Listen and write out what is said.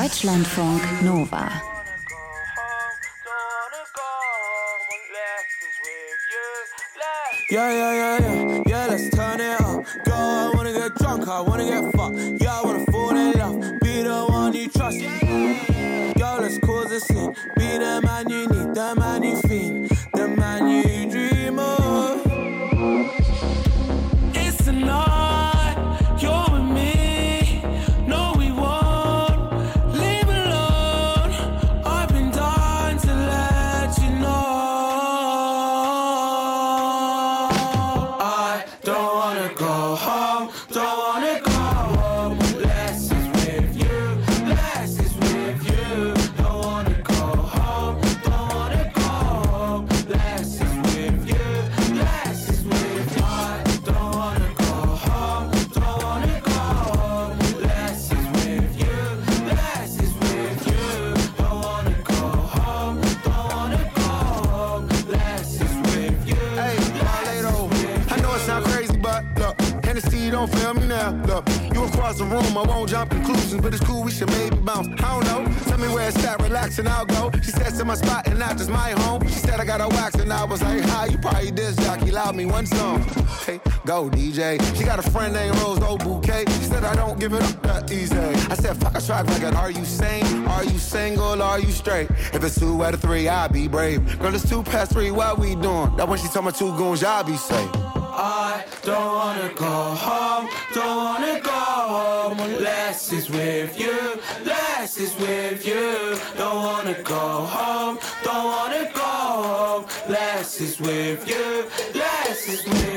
Deutschlandfunk Nova. Yeah, let's turn it up. Go, I wanna get drunk, I wanna get fucked. Yeah, I wanna fall in love, be the one you trust. Yo, let's cause a scene. Be the man you need, the man you fiend, the man you dream of. It's a night, you're with me. No, we won't leave alone. I've been dying to let you know. I don't wanna go home, don't wanna go home. Less is with you, less is with you. Don't wanna go home, don't wanna go home. Less is with you, less is with you. I don't wanna go home, don't wanna go home. Less is with you, less is with you. Don't wanna go home, don't wanna go home. Less is with you. Hey, Marlado, I know it sound crazy, but look, Hennessy don't fail me now. Look, you across the room, I won't jump conclusions, but it's cool, we should maybe bounce. I don't know, tell me where it's at, relax and I'll go. She said to my spot and not just my home. She said I got a wax and I was like, hi, you probably disc jockey, loud me one song. Hey, go DJ. She got a friend named Rose, old bouquet. She said I don't give it up that easy. I said fuck a track record, are you sane? Are you single, are you straight? If it's 2 out of 3, I'll be brave. Girl, it's 2 past 3, what we doing? That when she told me 2 goons, y'all be safe. I don't wanna go home, don't wanna go home. Less is with you, less is with you. Don't wanna go home, don't wanna go home. Less is with you, less is with you.